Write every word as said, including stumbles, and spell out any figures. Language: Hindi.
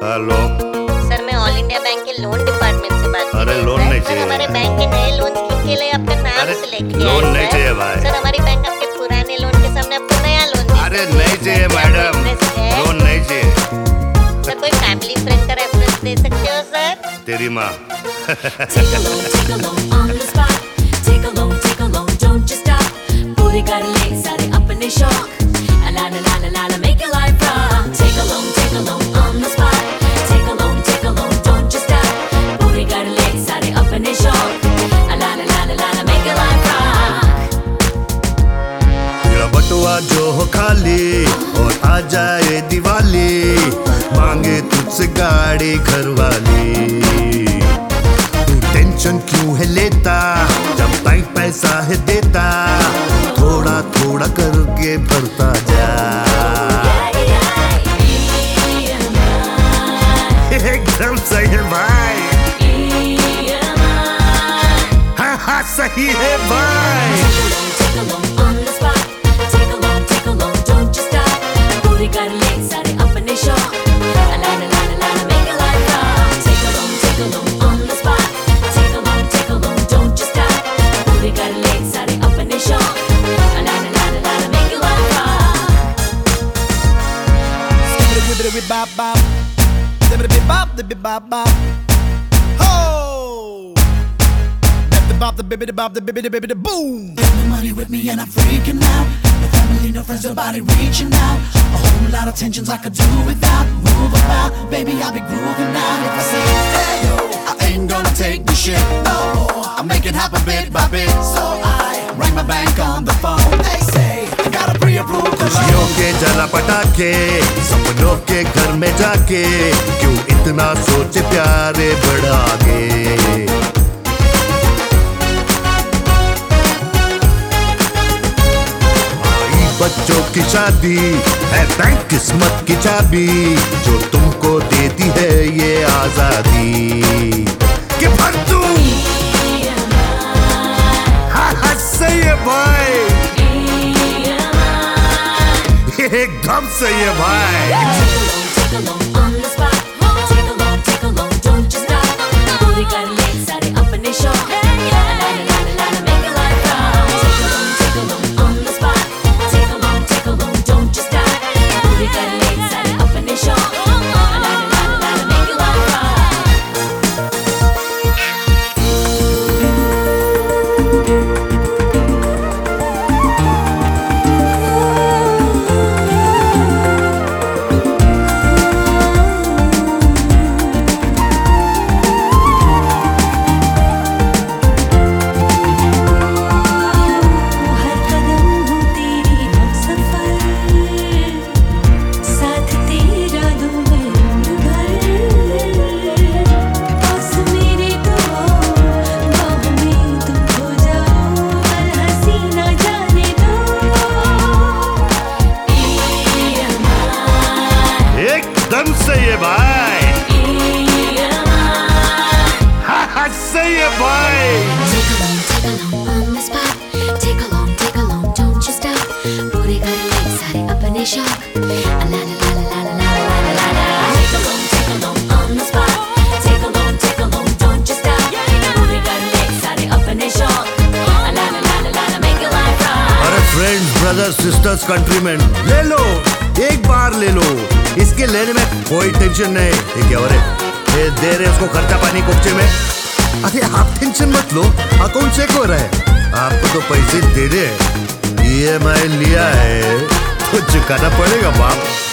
हेलो सर, मैं ऑल इंडिया बैंक के लोन डिपार्टमेंट से बात कर अरे रही हूँ। लोन नहीं सर, चाहिए। हमारे बैंक के नए लोन स्कीम के लिए आपका नाम अरे सिलेक्ट किया लोन है, नहीं सर। चाहिए भाई। सर, हमारी बैंक आपके पुराने लोन के सामने आपको नया लोन दे अरे सकती है। नहीं चाहिए सर, मैडम, interest है? लोन नहीं चाहिए। सर, कोई फैमिली फ्रेंड का रेफरेंस दे सकते हो सर? तेरी माँ Take a loan, take a loan on the spot. Take a loan, take a loan, don't you stop. पूरे कर ले सारे अपने शौक. La la la la la la, make your life rock. Take a loan, take a loan on the spot. Take a loan, take a loan, don't you stop. पूरे कर ले सारे अपने शौक. La la la la la la, make your life rock. तेरा बटुआ जो हो खाली और आ जाए दिवाली, मांगे तुझसे गाड़ी घर वाली। तू टेंशन क्यों है लेता जब बैंक पैसा है देता, थोड़ा थोड़ा करके भरता जा। एकदम सही है भाई, हाँ हाँ सही है भाई। Take a loan, take a loan on the spot. Take a loan, take a loan, don't you stop. पूरे कर ले सारे अपने शौक. La la la la la la, make your life rock. Take a loan, take a loan on the spot. Take a loan, take a loan, don't you stop. पूरे कर ले सारे अपने शौक. La la la la la la, make your life rock. Skibbity wibbity wib bop bop. Dibbity bip bop, the bip bop bop. Ho! Bip the bop, the bibbity bop, the bibbity bibbity boom. Got no money with me and I'm freaking out. No family, no friends, nobody reaching out. A whole lot of tensions I could do without. Move about, baby, I'll be grooving out. If I say, hey yo, I ain't gonna take the shit. Oh, I make it happen bit by bit. So I ring my bank on the phone. They say I gotta pre-approve the खुशियों loan. के जला पटाखे, सपनों के घर में जाके, क्यों इतना सोचे प्यारे बढ़ा के। आई बच्चों की शादी है बैंक किस्मत की चाबी, जो तुमको देती है ये आजादी। कि भर तू हाँ हाँ सही है भाई, एकदम सही है भाई। Take a loan, take a loan on the spot. Take a loan, take a loan, don't you stop. पूरे कर ले सारे अपने शौक. La la la la la la, make your life rock. Take a loan, take a loan on the spot. Take a loan, take a loan, don't you stop. पूरे कर ले सारे अपने शौक. La la la la la la, make your life rock. हर कदम हो तेरी हमसफर, साथ तेरा दूं मैं उम्र भर। पास मेरे तो बाहों में तुम खो जाओ, हर हंसी ना जाने दो। ई एम आई, एकदम सही है भाई, ई एम आई। हाँ हाँ सही है भाई। Take a loan, take a loan on the spot. Take a loan, take a loan, don't you stop. पूरे कर ले सारे अपने शौक. La la la la la la la la la la. Take a loan, take a loan on the spot. Take a loan, take a loan, don't you stop. पूरे कर ले सारे अपने शौक. La la la la la la, make your life rock. अरे फ्रेंड्स, ब्रदर्स, सिस्टर्स, कंट्रीमैन, ले लो, एक बार ले लो, इसके लेने में कोई टेंशन नहीं। ये क्या हो रहे ये दे रहे उसको खर्चा पानी कुप्चे में। अरे आप टेंशन मत लो, अकाउंट चेक हो रहा है, आपको तो पैसे दे रहे, ई एम आई लिया है तो चुकाना पड़ेगा बाप।